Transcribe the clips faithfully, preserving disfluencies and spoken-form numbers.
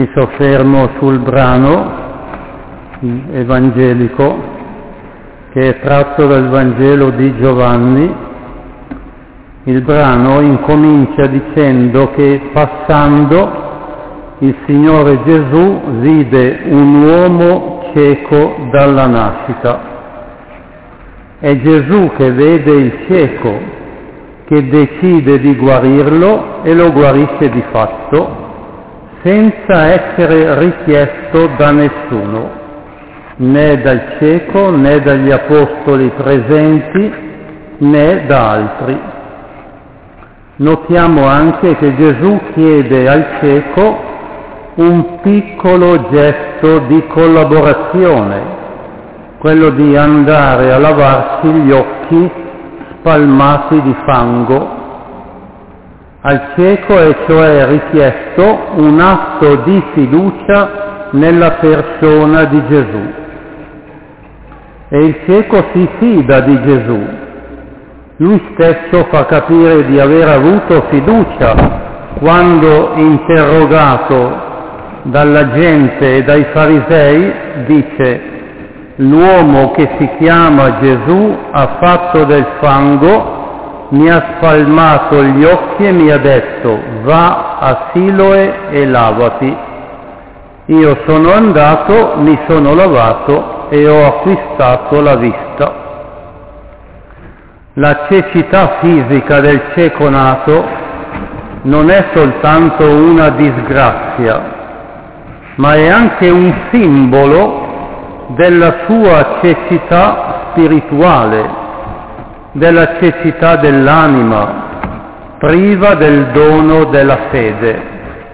Mi soffermo sul brano evangelico che è tratto dal Vangelo di Giovanni. Il brano incomincia dicendo che passando il Signore Gesù vide un uomo cieco dalla nascita. È Gesù che vede il cieco, che decide di guarirlo e lo guarisce di fatto, senza essere richiesto da nessuno, né dal cieco, né dagli apostoli presenti, né da altri. Notiamo anche che Gesù chiede al cieco un piccolo gesto di collaborazione, quello di andare a lavarsi gli occhi spalmati di fango. Al cieco è cioè richiesto un atto di fiducia nella persona di Gesù. E il cieco si fida di Gesù. Lui stesso fa capire di aver avuto fiducia quando, interrogato dalla gente e dai farisei, dice: l'uomo che si chiama Gesù ha fatto del fango, mi ha spalmato gli occhi e mi ha detto: va a Siloe e lavati. Io sono andato, mi sono lavato e ho acquistato la vista. La cecità fisica del cieco nato non è soltanto una disgrazia, ma è anche un simbolo della sua cecità spirituale, della cecità dell'anima, priva del dono della fede.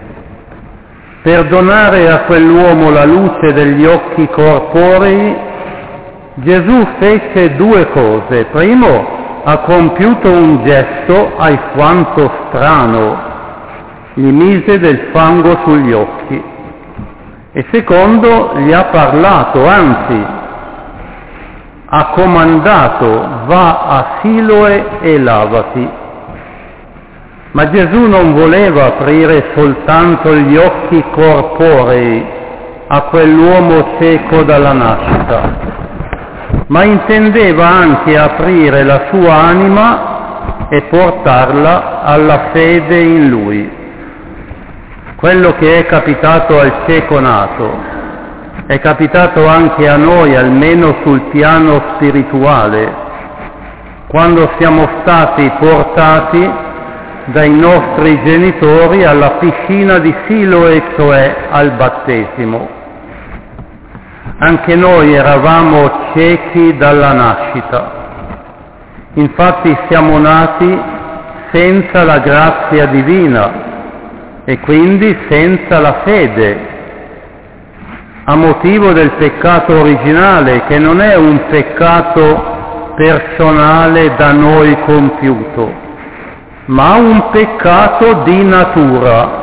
Per donare a quell'uomo la luce degli occhi corporei, Gesù fece due cose. Primo, ha compiuto un gesto alquanto strano, gli mise del fango sugli occhi. E secondo, gli ha parlato, anzi, ha comandato: va a Siloe e lavati. Ma Gesù non voleva aprire soltanto gli occhi corporei a quell'uomo cieco dalla nascita, ma intendeva anche aprire la sua anima e portarla alla fede in Lui. Quello che è capitato al cieco nato è capitato anche a noi, almeno sul piano spirituale, quando siamo stati portati dai nostri genitori alla piscina di Siloe, cioè al battesimo. Anche noi eravamo ciechi dalla nascita. Infatti siamo nati senza la grazia divina e quindi senza la fede, a motivo del peccato originale, che non è un peccato personale da noi compiuto, ma un peccato di natura.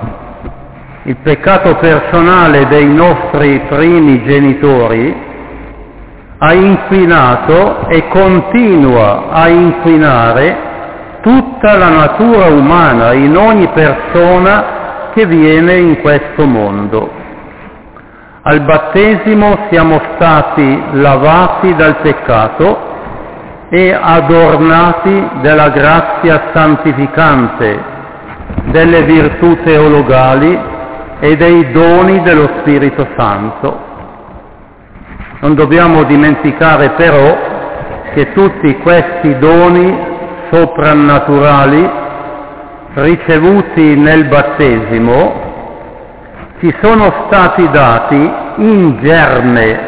Il peccato personale dei nostri primi genitori ha inquinato e continua a inquinare tutta la natura umana in ogni persona che viene in questo mondo. Al battesimo siamo stati lavati dal peccato e adornati della grazia santificante, delle virtù teologali e dei doni dello Spirito Santo. Non dobbiamo dimenticare però che tutti questi doni soprannaturali ricevuti nel battesimo ci sono stati dati in germe,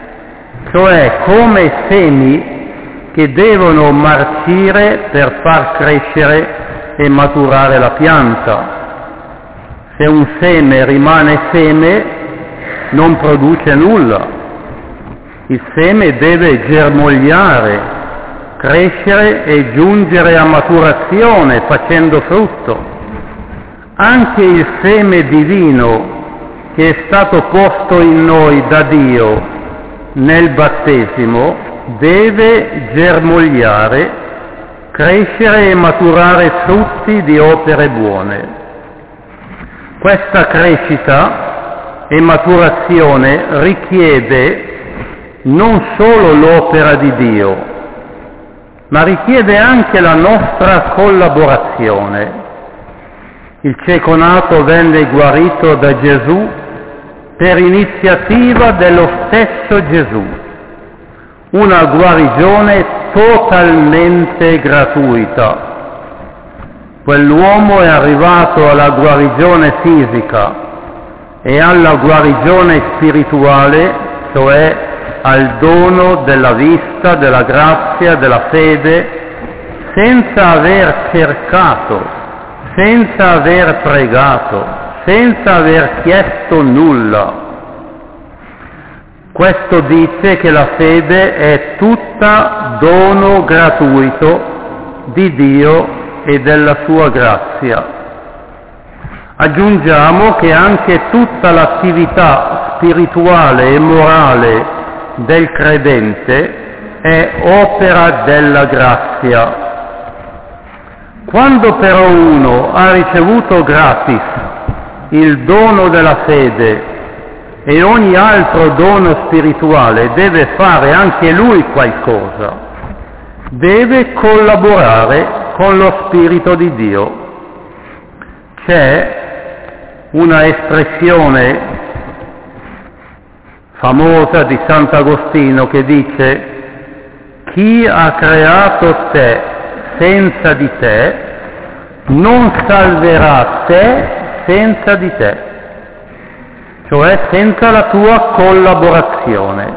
cioè come semi che devono marcire per far crescere e maturare la pianta. Se un seme rimane seme, non produce nulla. Il seme deve germogliare, crescere e giungere a maturazione facendo frutto. Anche il seme divino che è stato posto in noi da Dio nel battesimo deve germogliare, crescere e maturare frutti di opere buone. Questa crescita e maturazione richiede non solo l'opera di Dio, ma richiede anche la nostra collaborazione. Il cieco nato venne guarito da Gesù per iniziativa dello stesso Gesù, una guarigione totalmente gratuita. Quell'uomo è arrivato alla guarigione fisica e alla guarigione spirituale, cioè al dono della vista, della grazia, della fede, senza aver cercato, senza aver pregato, senza aver chiesto nulla. Questo dice che la fede è tutta dono gratuito di Dio e della sua grazia. Aggiungiamo che anche tutta l'attività spirituale e morale del credente è opera della grazia. Quando però uno ha ricevuto gratis il dono della fede e ogni altro dono spirituale, deve fare anche lui qualcosa, deve collaborare con lo Spirito di Dio. C'è una espressione famosa di Sant'Agostino che dice: chi ha creato te senza di te non salverà te senza di te, cioè senza la tua collaborazione.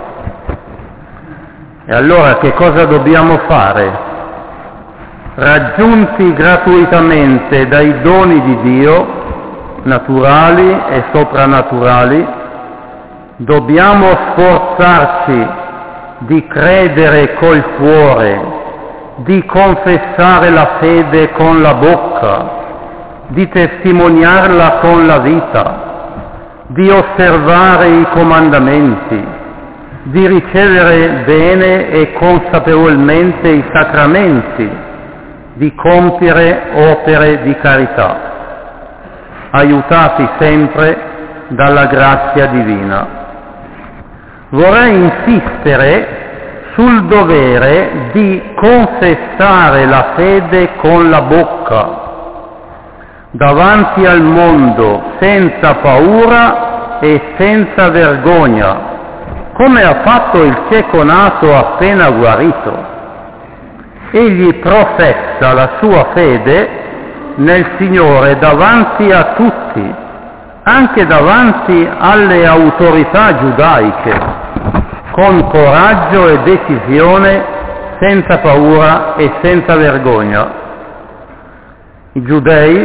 E allora che cosa dobbiamo fare? Raggiunti gratuitamente dai doni di Dio, naturali e soprannaturali, dobbiamo sforzarci di credere col cuore, di confessare la fede con la bocca, di testimoniarla con la vita, di osservare i comandamenti, di ricevere bene e consapevolmente i sacramenti, di compiere opere di carità, aiutati sempre dalla grazia divina. Vorrei insistere sul dovere di confessare la fede con la bocca, davanti al mondo, senza paura e senza vergogna, come ha fatto il cieco nato appena guarito. Egli professa la sua fede nel Signore davanti a tutti, anche davanti alle autorità giudaiche, con coraggio e decisione, senza paura e senza vergogna. I giudei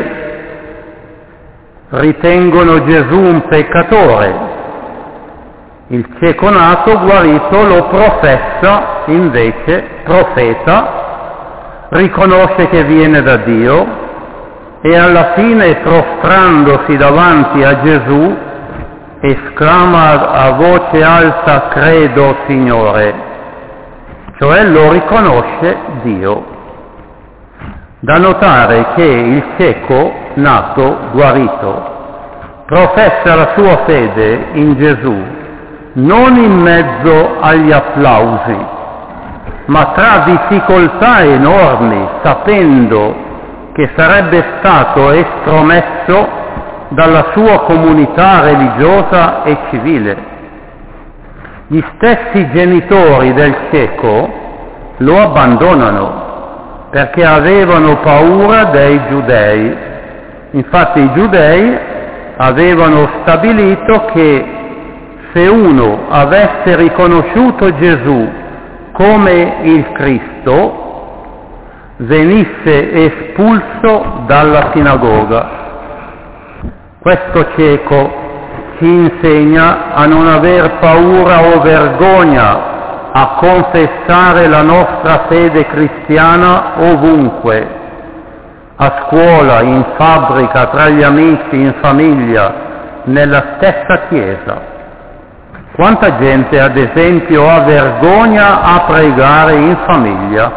ritengono Gesù un peccatore, il cieco nato guarito lo professa invece profeta, riconosce che viene da Dio e alla fine, prostrandosi davanti a Gesù, esclama a voce alta: credo, Signore, cioè lo riconosce Dio. Da notare che il cieco nato, guarito, professa la sua fede in Gesù non in mezzo agli applausi, ma tra difficoltà enormi, sapendo che sarebbe stato estromesso dalla sua comunità religiosa e civile. Gli stessi genitori del cieco lo abbandonano perché avevano paura dei giudei. Infatti i giudei avevano stabilito che se uno avesse riconosciuto Gesù come il Cristo, venisse espulso dalla sinagoga. Questo cieco ci insegna a non aver paura o vergogna a confessare la nostra fede cristiana ovunque, a scuola, in fabbrica, tra gli amici, in famiglia, nella stessa chiesa. Quanta gente, ad esempio, ha vergogna a pregare in famiglia?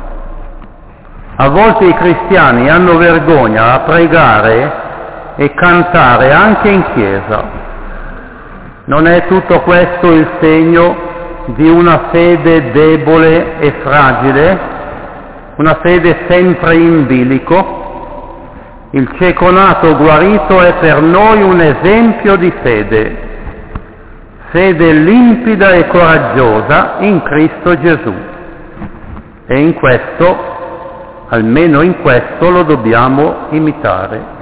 A volte i cristiani hanno vergogna a pregare e cantare anche in chiesa. Non è tutto questo il segno di una fede debole e fragile, una fede sempre in bilico? Il cieco nato guarito è per noi un esempio di fede, fede limpida e coraggiosa in Cristo Gesù. E in questo, almeno in questo, lo dobbiamo imitare.